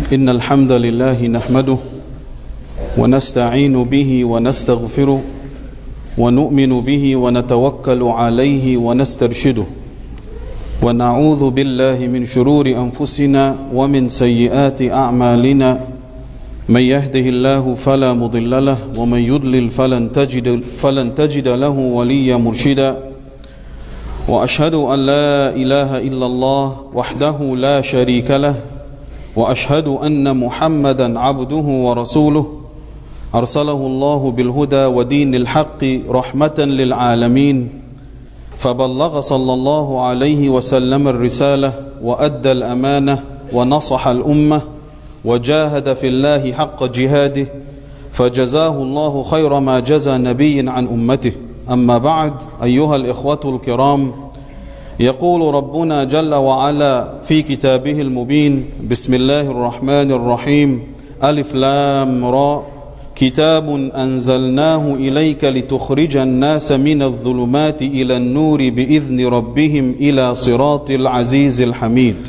إن الحمد لله نحمده ونستعين به ونستغفره ونؤمن به ونتوكل عليه ونسترشده ونعوذ بالله من شرور أنفسنا ومن سيئات أعمالنا من يهده الله فلا مضل له ومن يضلل فلن تجد له وليا مرشدا وأشهد أن لا إله إلا الله وحده لا شريك له وأشهد أن محمدا عبده ورسوله أرسله الله بالهدى ودين الحق رحمة للعالمين فبلغ صلى الله عليه وسلم الرسالة وأدى الأمانة ونصح الأمة وجاهد في الله حق جهاده فجزاه الله خير ما جزى نبي عن أمته. أما بعد، أيها الإخوة الكرام، يقول ربنا جل وعلا في كتابه المبين: بسم الله الرحمن الرحيم، ألف لام را، كتاب أنزلناه إليك لتخرج الناس من الظلمات إلى النور بإذن ربهم إلى صراط العزيز الحميد.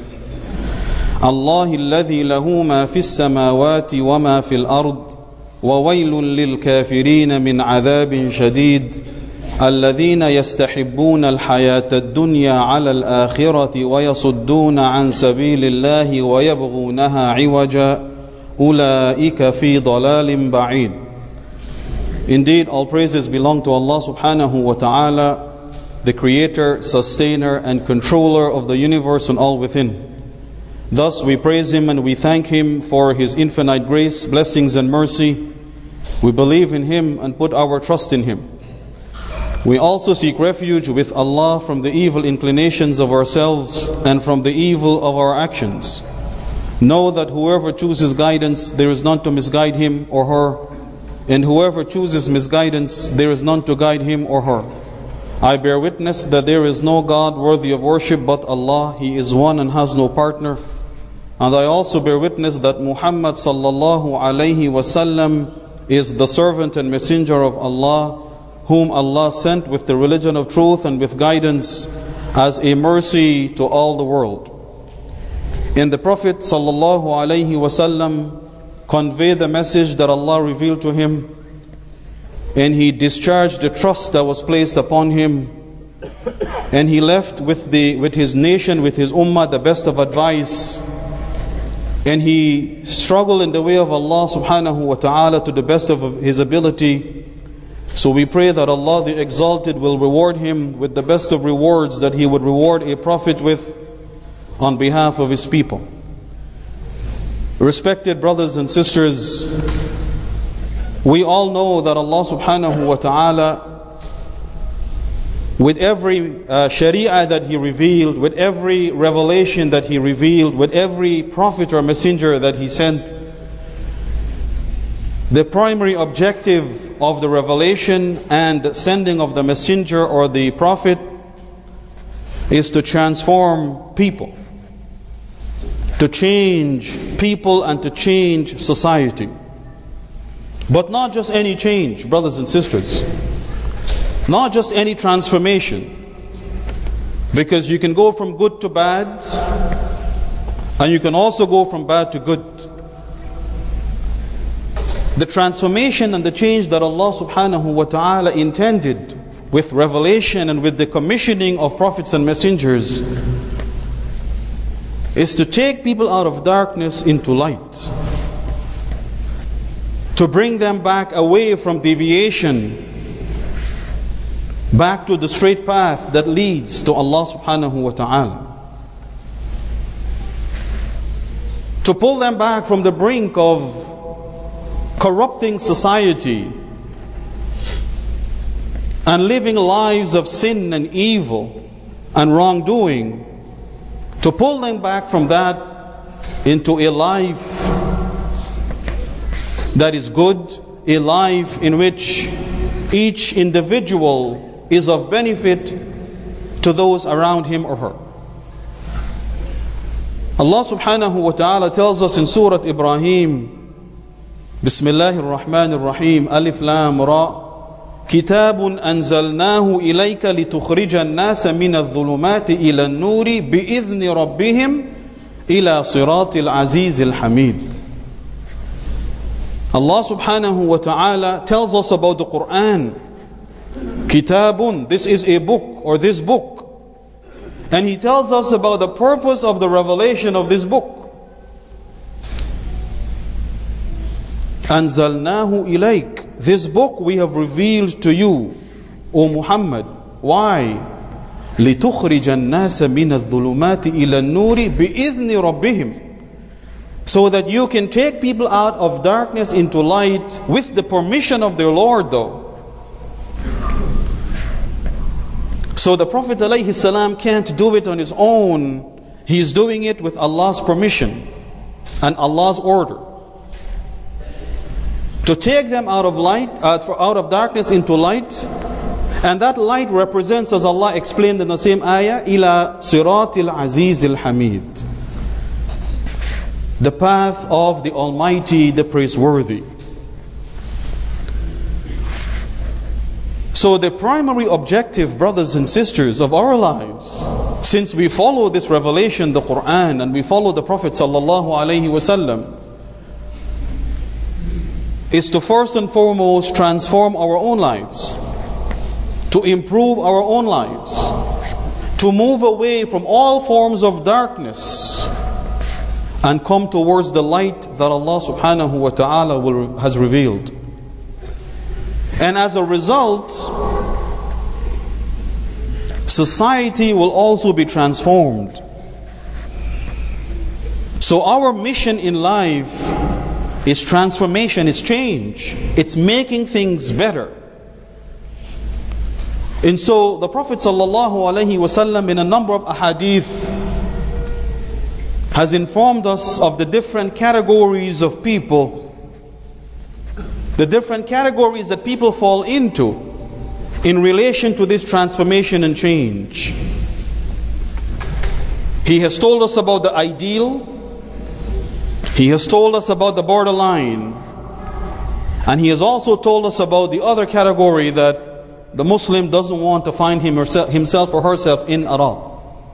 الله الذي له ما في السماوات وما في الأرض وويل للكافرين من عذاب شديد الذين يستحبون الحياة الدنيا على الآخرة ويصدون عن سبيل الله ويبغونها عوجا أولئك في ضلال بعيد. Indeed, all praises belong to Allah subhanahu wa ta'ala, the creator, sustainer and controller of the universe and all within. Thus we praise Him and we thank Him for His infinite grace, blessings and mercy. We believe in Him and put our trust in Him. We also seek refuge with Allah from the evil inclinations of ourselves and from the evil of our actions. Know that whoever chooses guidance, there is none to misguide him or her, and whoever chooses misguidance, there is none to guide him or her. I bear witness that there is no God worthy of worship but Allah. He is one and has no partner. And I also bear witness that Muhammad sallallahu alayhi wasallam is the servant and messenger of Allah, whom Allah sent with the religion of truth and with guidance as a mercy to all the world. And the Prophet sallallahu alayhi wasallam conveyed the message that Allah revealed to him, and he discharged the trust that was placed upon him, and he left with his nation, with his ummah, the best of advice, and he struggled in the way of Allah subhanahu wa ta'ala to the best of his ability. So we pray that Allah the Exalted will reward him with the best of rewards that He would reward a prophet with on behalf of His people. Respected brothers and sisters, we all know that Allah subhanahu wa ta'ala, with every sharia that He revealed, with every revelation that He revealed, with every prophet or messenger that He sent, the primary objective of the revelation and sending of the messenger or the prophet is to transform people, to change people and to change society. But not just any change, brothers and sisters. Not just any transformation. Because you can go from good to bad, and you can also go from bad to good. The transformation and the change that Allah subhanahu wa ta'ala intended with revelation and with the commissioning of prophets and messengers is to take people out of darkness into light, to bring them back away from deviation, back to the straight path that leads to Allah subhanahu wa ta'ala, to pull them back from the brink of corrupting society and living lives of sin and evil and wrongdoing, to pull them back from that into a life that is good, a life in which each individual is of benefit to those around him or her. Allah subhanahu wa ta'ala tells us in Surah Ibrahim, Bismillahir Rahmanir Rahim, Alif Lam Ra, كتاب أنزلناه إليك لتخرج الناس من الظلمات إلى النور بإذن ربهم إلى صراط العزيز الحميد. Allah subhanahu wa ta'ala tells us about the Quran. Kitabun, this is a book, or this book. And He tells us about the purpose of the revelation of this book. أنزلناه إليك. This book we have revealed to you, O Muhammad. Why? لِتُخْرِجَ النَّاسَ مِنَ الظُّلُمَاتِ إِلَى النُّورِ بِإِذْنِ رَبِّهِمْ. So that you can take people out of darkness into light with the permission of their Lord though. So the Prophet ﷺ can't do it on his own. He's doing it with Allah's permission and Allah's order. To take them out of darkness into light. And that light represents, as Allah explained in the same ayah, إِلَى صِرَاطِ الْعَزِيزِ الْحَمِيدِ. The path of the Almighty, the Praiseworthy. So the primary objective, brothers and sisters, of our lives, since we follow this revelation, the Quran, and we follow the Prophet ﷺ, is to first and foremost transform our own lives, to improve our own lives, to move away from all forms of darkness and come towards the light that Allah subhanahu wa ta'ala has revealed. And as a result, society will also be transformed. So our mission in life is transformation, is change. It's making things better. And so the Prophet ﷺ in a number of ahadith has informed us of the different categories of people, the different categories that people fall into in relation to this transformation and change. He has told us about the ideal, He has told us about the borderline, and He has also told us about the other category that the Muslim doesn't want to find himself or herself in at all.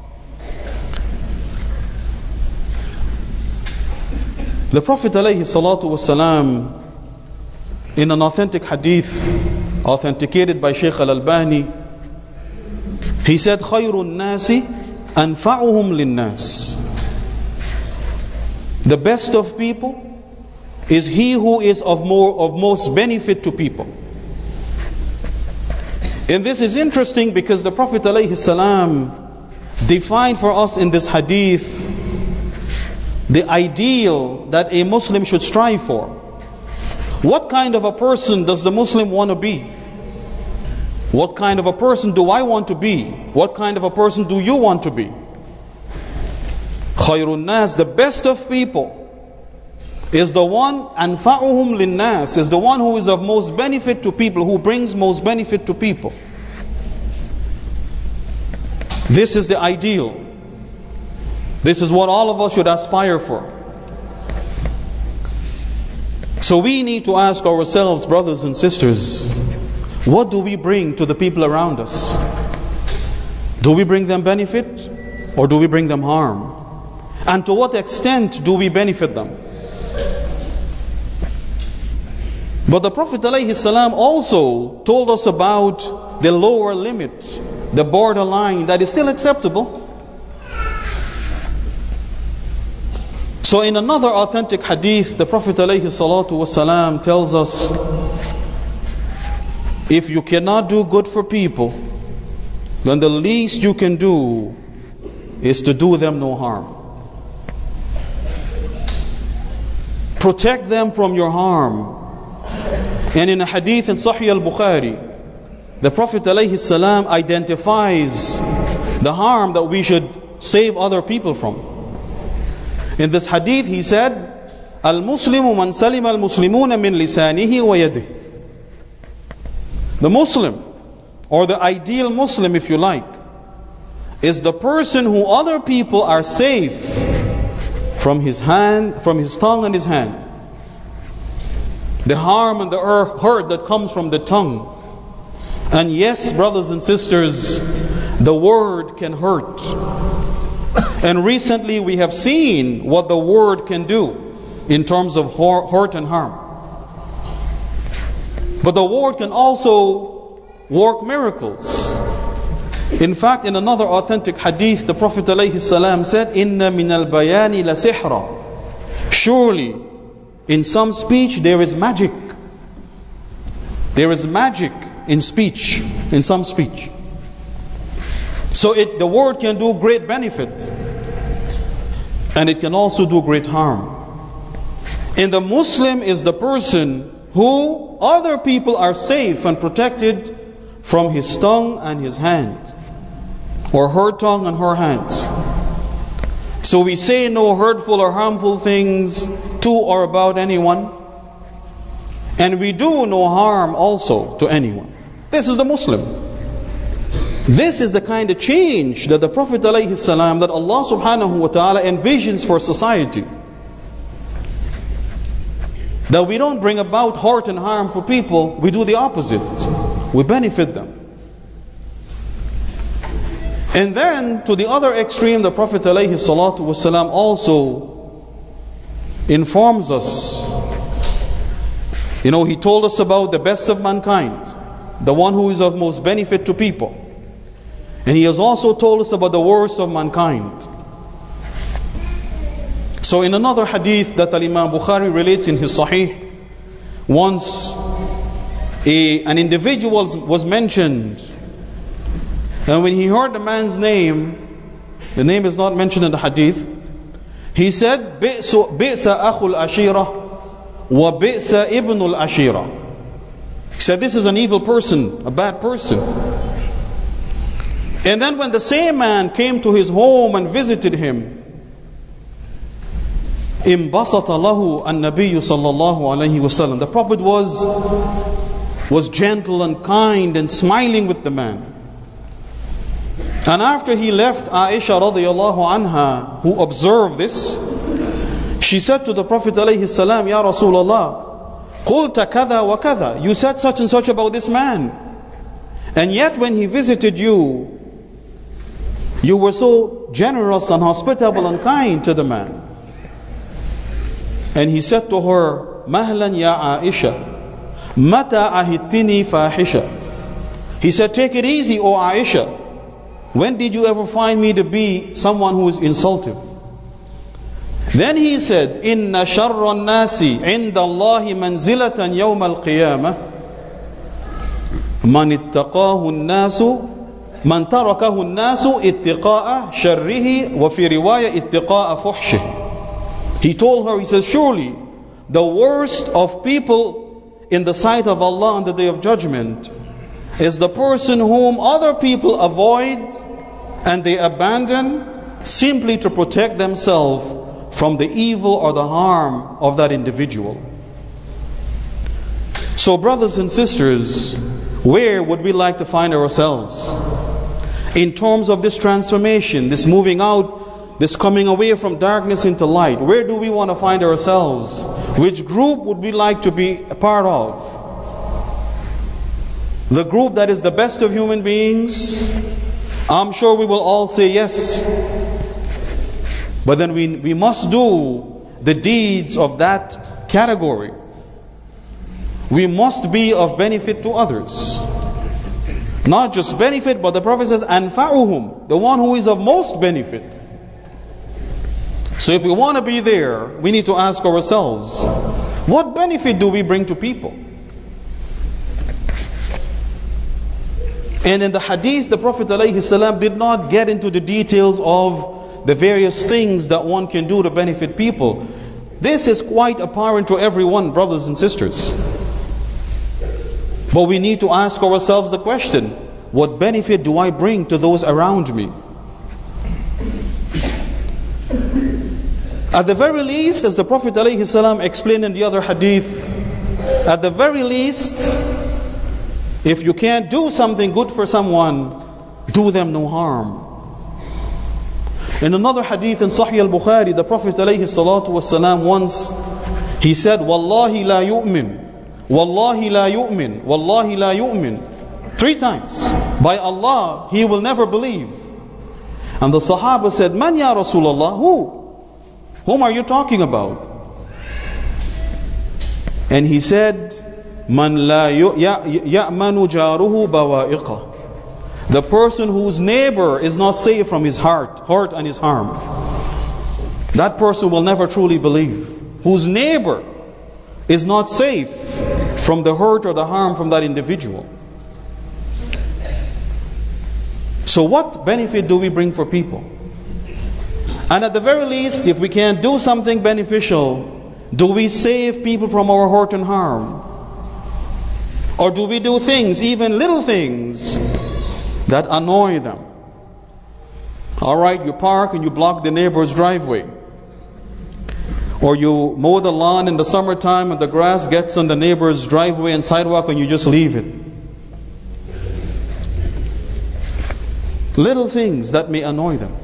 The Prophet ﷺ, in an authentic hadith authenticated by Shaykh Al-Albani, he said, خَيْرُ النَّاسِ أَنْفَعُهُمْ لِلنَّاسِ. The best of people is he who is of most benefit to people. And this is interesting because the Prophet ﷺ defined for us in this hadith the ideal that a Muslim should strive for. What kind of a person does the Muslim want to be? What kind of a person do I want to be? What kind of a person do you want to be? Khairun nas, the best of people, is the one, anfa'uhum linnas, is the one who is of most benefit to people, who brings most benefit to people. This is the ideal. This is what all of us should aspire for. So we need to ask ourselves, brothers and sisters, what do we bring to the people around us? Do we bring them benefit or do we bring them harm? And to what extent do we benefit them? But the Prophet ﷺ also told us about the lower limit, the borderline that is still acceptable. So in another authentic hadith, the Prophet ﷺ tells us, if you cannot do good for people, then the least you can do is to do them no harm. Protect them from your harm. And in a hadith in Sahih al-Bukhari, the Prophet ﷺ identifies the harm that we should save other people from. In this hadith he said, Al-Muslimu man salima al-Muslimuna min lisanihi wa yadihi. The Muslim, or the ideal Muslim if you like, is the person who other people are safe from his tongue and his hand. The harm and the hurt that comes from the tongue. And yes, brothers and sisters, the word can hurt. And recently we have seen what the word can do in terms of hurt and harm. But the word can also work miracles. In fact, in another authentic hadith, the Prophet ﷺ said, "Inna min al-bayani la sihra." Surely, in some speech there is magic. There is magic in speech, in some speech. So the word can do great benefit, and it can also do great harm. And the Muslim is the person who other people are safe and protected from his tongue and his hand, or her tongue and her hands. So we say no hurtful or harmful things to or about anyone, and we do no harm also to anyone. This is the Muslim. This is the kind of change that the Prophet ﷺ, that Allah subhanahu wa ta'ala envisions for society. That we don't bring about hurt and harm for people, we do the opposite. We benefit them. And then, to the other extreme, the Prophet ﷺ also informs us. He told us about the best of mankind, the one who is of most benefit to people. And he has also told us about the worst of mankind. So in another hadith that Imam Bukhari relates in his Sahih, once an individual was mentioned, and when he heard the man's name, the name is not mentioned in the hadith, he said, "Bi'sa akhul ashira wa bi'sa ibnul ashira." He said, this is an evil person, a bad person. And then when the same man came to his home and visited him, انبسط له النبي صلى الله عليه وسلم. The Prophet was gentle and kind and smiling with the man. And after he left, Aisha radiallahu anha, who observed this, she said to the Prophet alayhi salam, "Ya Rasulullah, قلت كذا وكذا." You said such and such about this man, and yet when he visited you, you were so generous and hospitable and kind to the man. And he said to her, "Mahlan ya Aisha, mata ahitini fahisha." He said, "Take it easy, O Aisha. When did you ever find me to be someone who is insultive?" Then he said, "Inna sharra nasi inda Allahi manzilatan yawm al-qiyamah man ittaqahu an-nasu man tarakahu an-nasu ittiqa'a sharrihi wa fi riwaya ittiqa'a fuhshihi." He told her, he says, surely the worst of people in the sight of Allah on the Day of Judgment is the person whom other people avoid and they abandon simply to protect themselves from the evil or the harm of that individual. So brothers and sisters, where would we like to find ourselves in terms of this transformation, this moving out, this coming away from darkness into light? Where do we want to find ourselves? Which group would we like to be a part of? The group that is the best of human beings? I'm sure we will all say yes. But then we must do the deeds of that category. We must be of benefit to others. Not just benefit, but the Prophet says, "Anfa'uhum," the one who is of most benefit. So if we want to be there, we need to ask ourselves, what benefit do we bring to people? And in the hadith, the Prophet ﷺ did not get into the details of the various things that one can do to benefit people. This is quite apparent to everyone, brothers and sisters. But we need to ask ourselves the question, what benefit do I bring to those around me? At the very least, as the Prophet ﷺ explained in the other hadith, at the very least, if you can't do something good for someone, do them no harm. In another hadith in Sahih al-Bukhari, the Prophet ﷺ once, he said, "Wallahi la yu'min, Wallahi la yu'min, Wallahi la yu'min." 3 times. By Allah, he will never believe. And the Sahaba said, Man ya Rasulullah, who? Whom are you talking about? And he said, Man la ya'manu jaruhu bawa'iqah. The person whose neighbor is not safe from his hurt and his harm. That person will never truly believe. Whose neighbor is not safe from the hurt or the harm from that individual. So what benefit do we bring for people? And at the very least, if we can do something beneficial, do we save people from our hurt and harm? Or do we do things, even little things, that annoy them? Alright, you park and you block the neighbor's driveway. Or you mow the lawn in the summertime and the grass gets on the neighbor's driveway and sidewalk and you just leave it. Little things that may annoy them.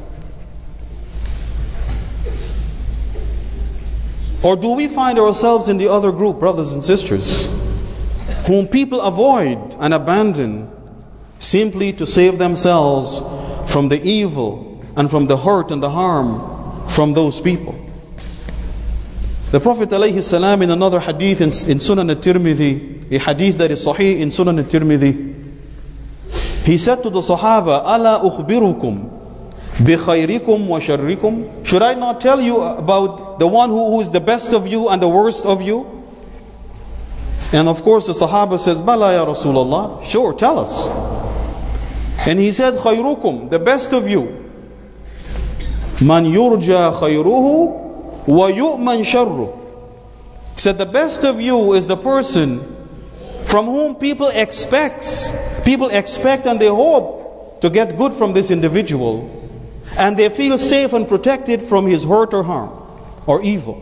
Or do we find ourselves in the other group, brothers and sisters, whom people avoid and abandon simply to save themselves from the evil and from the hurt and the harm from those people? The Prophet ﷺ in another hadith in Sunan al-Tirmidhi, a hadith that is sahih in Sunan al-Tirmidhi, he said to the Sahaba, Ala ukhbirukum bi khayrikum wa sharrikum. Should I not tell you about the one who is the best of you and the worst of you? And of course the Sahaba says, Bala ya Rasulullah, sure, tell us. And he said, khayrukum, the best of you, man yurja khayruhu wa yu'man sharru. He said, the best of you is the person from whom people expect and they hope to get good from this individual, and they feel safe and protected from his hurt or harm or evil.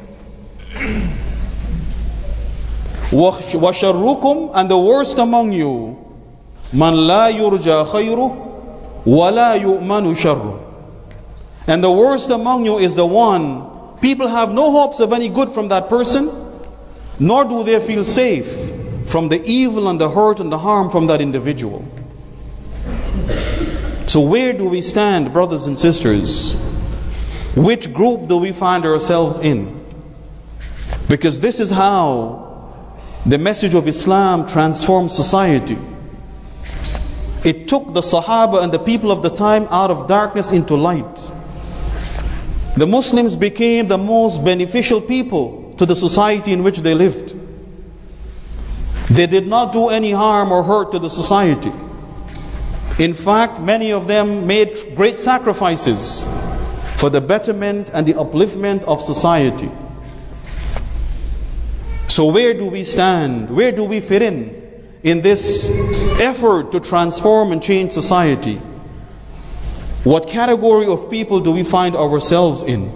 Wa sharrukum, and the worst among you, man la yurja khayru wa la yu'manu sharru. And the worst among you is the one people have no hopes of any good from that person, nor do they feel safe from the evil and the hurt and the harm from that individual. So where do we stand, brothers and sisters? Which group do we find ourselves in? Because this is how the message of Islam transformed society. It took the Sahaba and the people of the time out of darkness into light. The Muslims became the most beneficial people to the society in which they lived. They did not do any harm or hurt to the society. In fact, many of them made great sacrifices for the betterment and the upliftment of society. So where do we stand? Where do we fit in this effort to transform and change society? What category of people do we find ourselves in?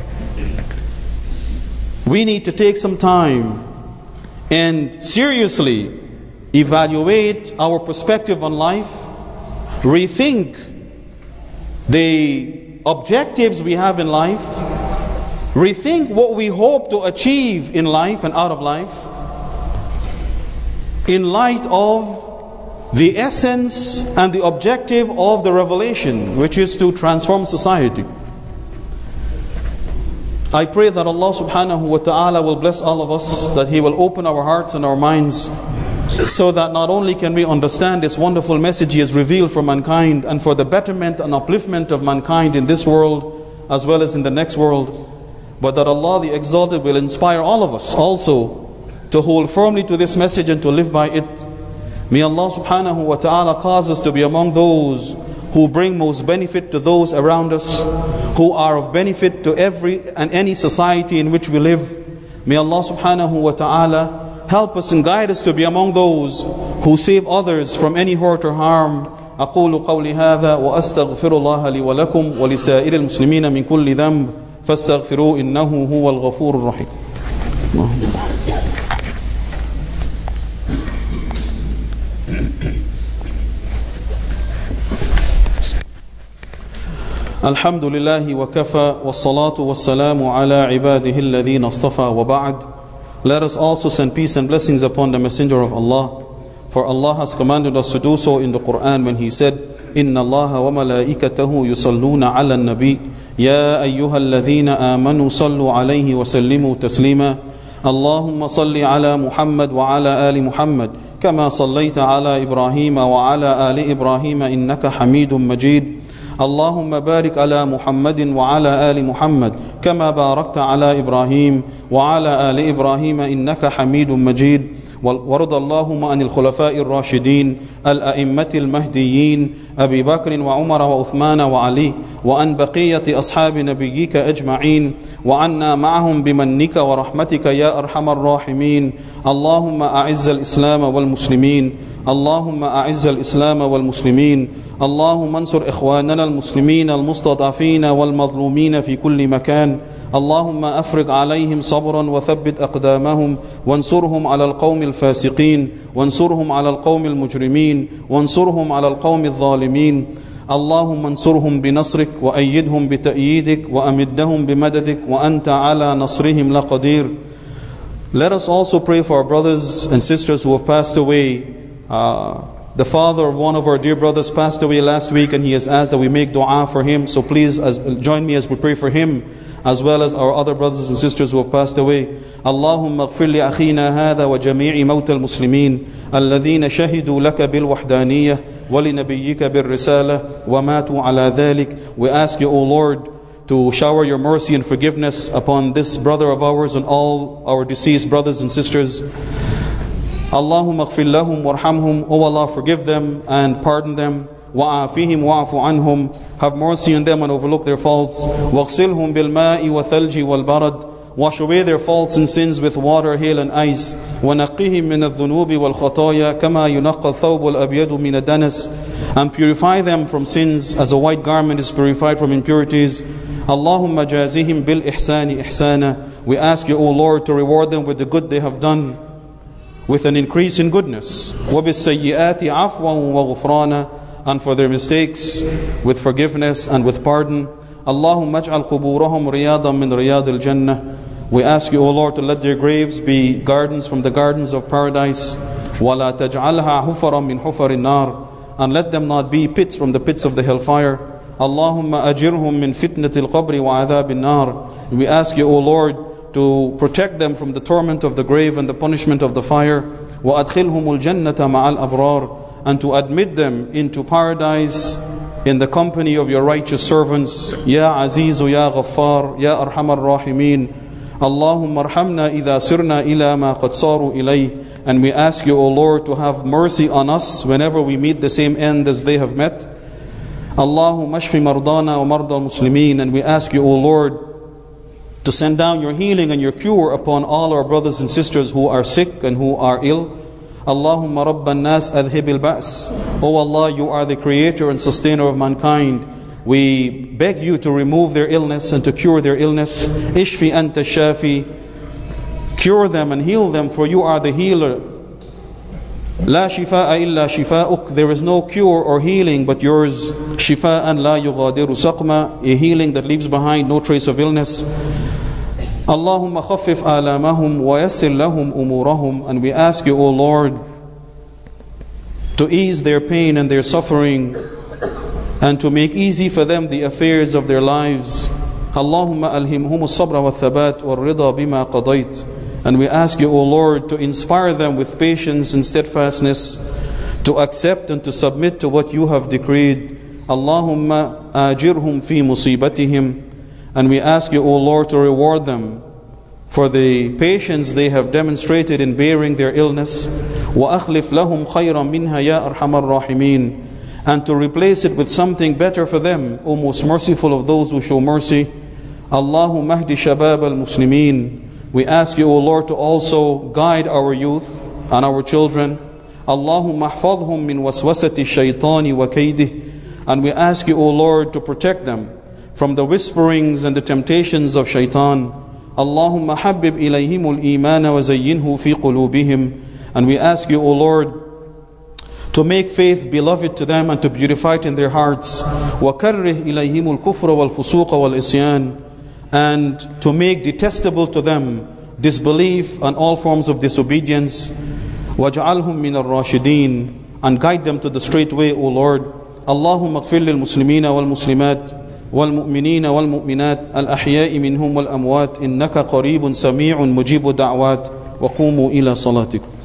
We need to take some time and seriously evaluate our perspective on life, rethink the objectives we have in life, rethink what we hope to achieve in life and out of life, in light of the essence and the objective of the revelation, which is to transform society. I pray that Allah subhanahu wa ta'ala will bless all of us, that He will open our hearts and our minds, so that not only can we understand this wonderful message He has revealed for mankind and for the betterment and upliftment of mankind in this world as well as in the next world, but that Allah the Exalted will inspire all of us also to hold firmly to this message and to live by it. May Allah subhanahu wa ta'ala cause us to be among those who bring most benefit to those around us, who are of benefit to every and any society in which we live. May Allah subhanahu wa ta'ala help us and guide us to be among those who save others from any hurt or harm. أقول قولي هذا وأستغفر الله لي ولكم ولسائر المسلمين من كل ذنب فاستغفروه إنه هو الغفور الرحيم. الحمد لله وكفى والصلاة والسلام على عباده الذين اصطفى وبعد. Let us also send peace and blessings upon the Messenger of Allah, For Allah has commanded us to do so in the Quran when He said, إِنَّ اللَّهَ وَمَلَائِكَتَهُ يُصَلُّونَ عَلَى النَّبِيِّ يَا أَيُّهَا الَّذِينَ آمَنُوا صَلُّوا عَلَيْهِ وَسَلِّمُوا تَسْلِيمًا اللهم صل على محمد وعلى آل محمد كما صليت على إبراهيم وعلى آل إبراهيم إنك حميد مجيد اللهم بارك على محمد وعلى آل محمد كما باركت على إبراهيم وعلى آل إبراهيم إنك حميد مجيد وارض اللهم عن الخلفاء الراشدين الأئمة المهديين أبي بكر وعمر وعثمان وعلي وعن بقية أصحاب نبيك أجمعين وعنا معهم بمنك ورحمتك يا أرحم الراحمين اللهم أعز الإسلام والمسلمين اللهم أعز الإسلام والمسلمين اللهم انصر إخواننا المسلمين المستضعفين والمظلومين في كل مكان اللهم أفرغ عليهم صبرا وثبت أقدامهم وانصرهم على القوم الفاسقين وانصرهم على القوم المجرمين وانصرهم على القوم الظالمين اللهم انصرهم بنصرك وأيدهم بتأييدك وأمدهم بمددك وأنت على نصرهم لقدير. Let us also pray for our brothers and sisters who have passed away. The father of one of our dear brothers passed away last week, and he has asked that we make dua for him. So please join me as we pray for him, as well as our other brothers and sisters who have passed away. اللهم اغفر لأخينا هذا وجميع موتى المسلمين الذين شهدوا لك بالوحدانية ولنبيك بالرسالة وماتوا على ذلك. We ask you, O Lord, to shower your mercy and forgiveness upon this brother of ours and all our deceased brothers and sisters. Allahumma اغفر لهم وارحمهم. O Allah, forgive them and pardon them. وعافهم وعف عنهم. Have mercy on them and overlook their faults. واغسلهم بالماء والثلج والبرد. Wash away their faults and sins with water, hail and ice. ونقهم من الذنوب والخطايا كما ينقى الثوب الأبيض من الدنس. And purify them from sins as a white garment is purified from impurities. Allahumma jazihim bil ihsani ihsana. We ask you, O Lord, to reward them with the good they have done, with an increase in goodness. وَبِالسَّيِّئَاتِ عَفْوًا وَغُفْرَانًا. And for their mistakes, with forgiveness and with pardon. Allahumma aj'al quburahum riyadan min riyadil jannah. We ask you, O Lord, to let their graves be gardens from the gardens of paradise. وَلَا تَجْعَلْهَا حُفَرًا مِنْ حُفَرِ النَّارِ. And let them not be pits from the pits of the hellfire. Allahumma ajirhum min fitnatil qabri wa adhabil nar. We ask you, O Lord, to protect them from the torment of the grave and the punishment of the fire. وَأَدْخِلْهُمُ الْجَنَّةَ مَعَ الْأَبْرَارِ. And to admit them into paradise in the company of your righteous servants. Ya Azizu Ya Ghaffar Ya Arhamar Rahimin. Allahumma arhamna idha sirna ila ma qad saru ilayh. And we ask you, O Lord, to have mercy on us whenever we meet the same end as they have met. Allahumma ashfi mardana wa marda al-muslimin. And we ask you, O Lord, to send down your healing and your cure upon all our brothers and sisters who are sick and who are ill. Allahumma rabban nas adhib al-ba's. O Allah, you are the creator and sustainer of mankind. We beg you to remove their illness and to cure their illness. Ishfi anta shafi. Cure them and heal them, for you are the healer. La shifaa illa shifaa'uk. There is no cure or healing but yours. Shifaan la yughadiru saqma. A healing that leaves behind no trace of illness. Allahumma khaffif alamahum wa yassir lahum umurahum. And we ask you, O Lord, to ease their pain and their suffering and to make easy for them the affairs of their lives. Allahumma alhimhum as-sabra wa thabat wa rida bima qadayt. And we ask you, O Lord, to inspire them with patience and steadfastness, to accept and to submit to what you have decreed. Allahumma ajirhum fi musibatihim. And we ask you, O Lord, to reward them for the patience they have demonstrated in bearing their illness. وَأَخْلِفْ لَهُمْ خَيْرًا مِنْهَا يَا أَرْحَمَ الرَّاحِمِينَ. And to replace it with something better for them, O most merciful of those who show mercy. Allahumma hdi shabab al-muslimin. We ask you, O Lord, to also guide our youth and our children. Allahumma ahfadhum min waswasati shaytani wa kaydih. And we ask you, O Lord, to protect them from the whisperings and the temptations of shaitan. Allahumma habbib ilayhimul imana wa zayyinhu fi qulubihim. And we ask you, O Lord, to make faith beloved to them and to beautify it in their hearts. وَكَرِّهْ إِلَيْهِمُ الْكُفْرَ وَالْفُسُوقَ وَالْإِسْيَانَ. And to make detestable to them disbelief and all forms of disobedience. واجعلهم من الراشدين, and guide them to the straight way, O Lord. اللهم اغفر للمسلمين والمسلمات والمؤمنين والمؤمنات الأحياء منهم والأموات إنك قريب سميع مجيب دعوات وقوموا إلى صلاتكم.